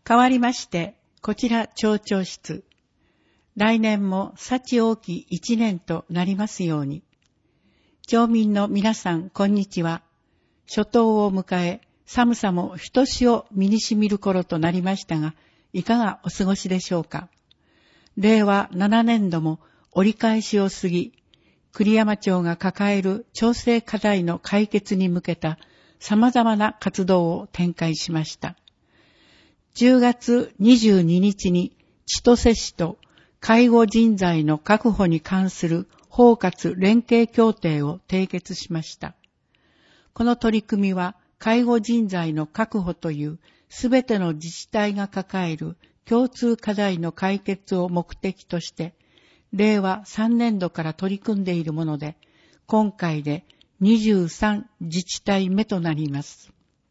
代わりまして、こちら町長室。来年も幸多き一年となりますように。町民の皆さん、こんにちは。初冬を迎え、寒さもひとしお身にしみる頃となりましたが、いかがお過ごしでしょうか。令和7年度も折り返しを過ぎ、栗山町が抱える町政課題の解決に向けた様々な活動を展開しました。10月22日に千歳市と介護人材の確保に関する包括連携協定を締結しました。この取り組みは介護人材の確保というすべての自治体が抱える共通課題の解決を目的として、令和3年度から取り組んでいるもので、今回で23自治体目となります。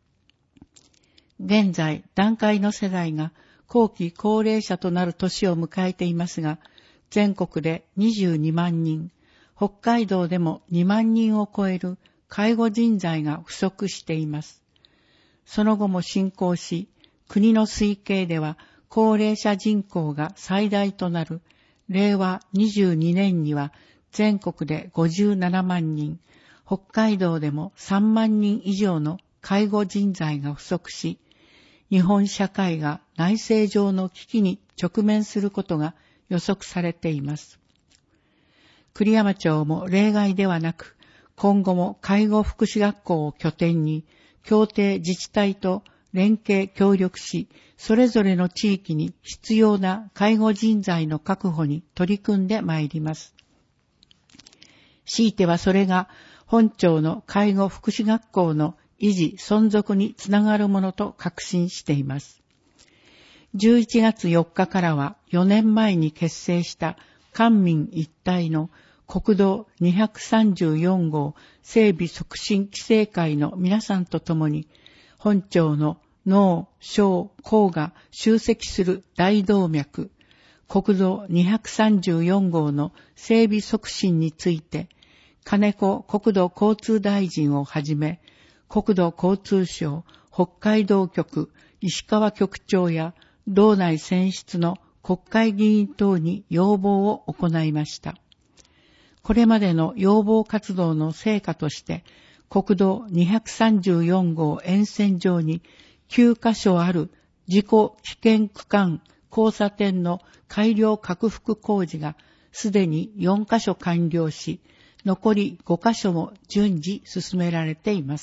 現在、団塊の世代が後期高齢者となる年を迎えていますが、全国で22万人、北海道でも2万人を超える介護人材が不足しています。その後も進行し、国の推計では高齢者人口が最大となる令和22年には全国で57万人、北海道でも3万人以上の介護人材が不足し、日本社会が内政上の危機に直面することが予測されています。栗山町も例外ではなく、今後も介護福祉学校を拠点に、協定自治体と連携協力し、それぞれの地域に必要な介護人材の確保に取り組んでまいります。強いてはそれが本町の介護福祉学校の維持存続につながるものと確信しています。11月4日からは4年前に結成した官民一体の国道234号整備促進規制会の皆さんと共に、本町の脳、小、高が集積する大動脈、国道234号の整備促進について、金子国土交通大臣をはじめ、国土交通省、北海道局、石川局長や道内選出の国会議員等に要望を行いました。これまでの要望活動の成果として、国道234号沿線上に9カ所ある事故危険区間交差点の改良拡幅工事がすでに4カ所完了し、残り5カ所も順次進められています。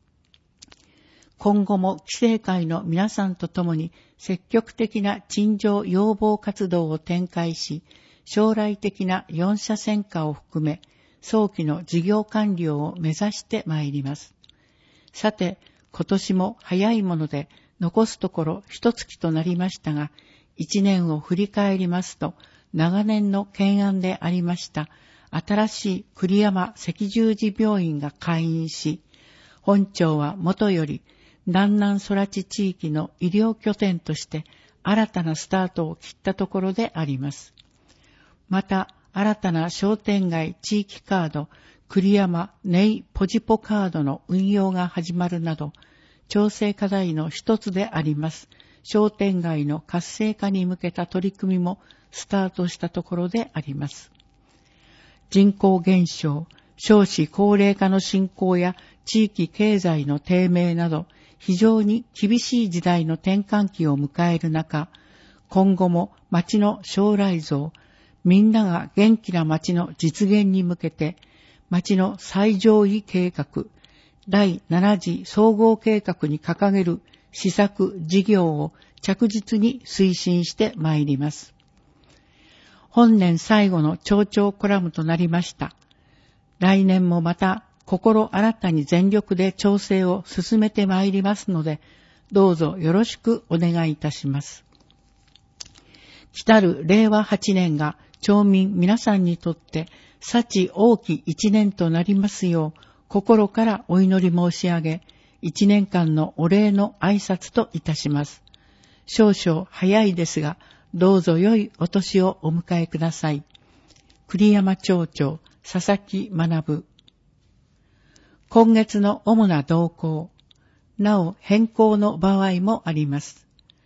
今後も規制会の皆さんと共に積極的な陳情要望活動を展開し、将来的な4車線化を含め、早期の事業完了を目指してまいります。さて、今年も早いもので残すところ一月となりましたが、1年を振り返りますと、長年の懸案でありました新しい栗山赤十字病院が開院し、本町はもとより南南空地地域の医療拠点として新たなスタートを切ったところであります。また、新たな商店街地域カード、栗山ネイポジポカードの運用が始まるなど、町政課題の一つであります。商店街の活性化に向けた取り組みもスタートしたところであります。人口減少、少子高齢化の進行や地域経済の低迷など、非常に厳しい時代の転換期を迎える中、今後も町の将来像、みんなが元気な町の実現に向けて、町の最上位計画、第7次総合計画に掲げる施策事業を着実に推進してまいります。本年最後の町長コラムとなりました。来年もまた心新たに全力で調整を進めてまいりますので、どうぞよろしくお願いいたします。来たる令和8年が町民皆さんにとって幸多き一年となりますよう、心からお祈り申し上げ、一年間のお礼の挨拶といたします。少々早いですが、どうぞ良いお年をお迎えください。栗山町長、佐々木学。今月の主な動向、なお変更の場合もあります。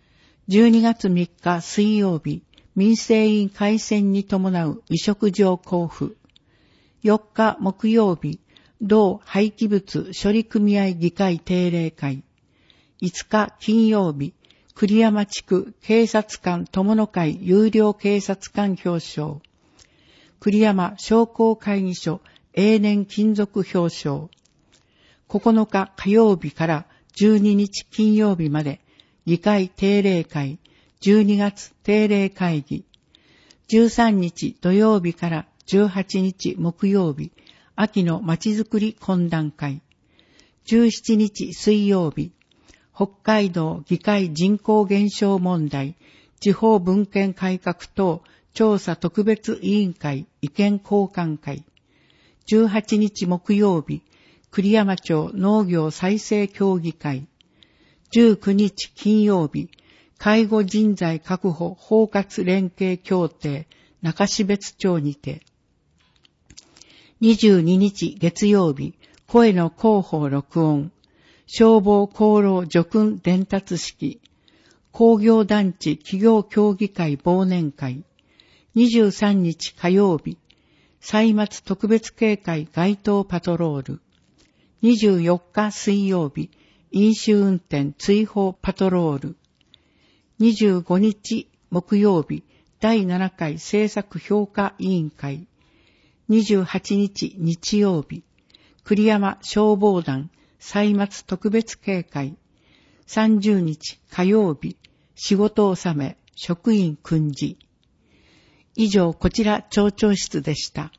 12月3日水曜日、民生委員改選に伴う委嘱状交付。4日木曜日、同廃棄物処理組合議会定例会。5日金曜日、栗山地区警察官友の会有料警察官表彰。栗山商工会議所永年勤続表彰。9日火曜日から12日金曜日まで議会定例会12月定例会議。13日土曜日から18日木曜日秋のまちづくり懇談会。17日水曜日北海道議会人口減少問題地方分権改革等調査特別委員会意見交換会。18日木曜日栗山町農業再生協議会。19日金曜日介護人材確保包括連携協定中標津町にて。22日月曜日声の広報録音消防功労叙勲伝達式工業団地企業協議会忘年会。23日火曜日歳末特別警戒街頭パトロール。24日水曜日飲酒運転追放パトロール。25日木曜日第7回政策評価委員会。28日日曜日栗山消防団歳末特別警戒。30日火曜日仕事納め職員訓示。以上こちら町長室でした。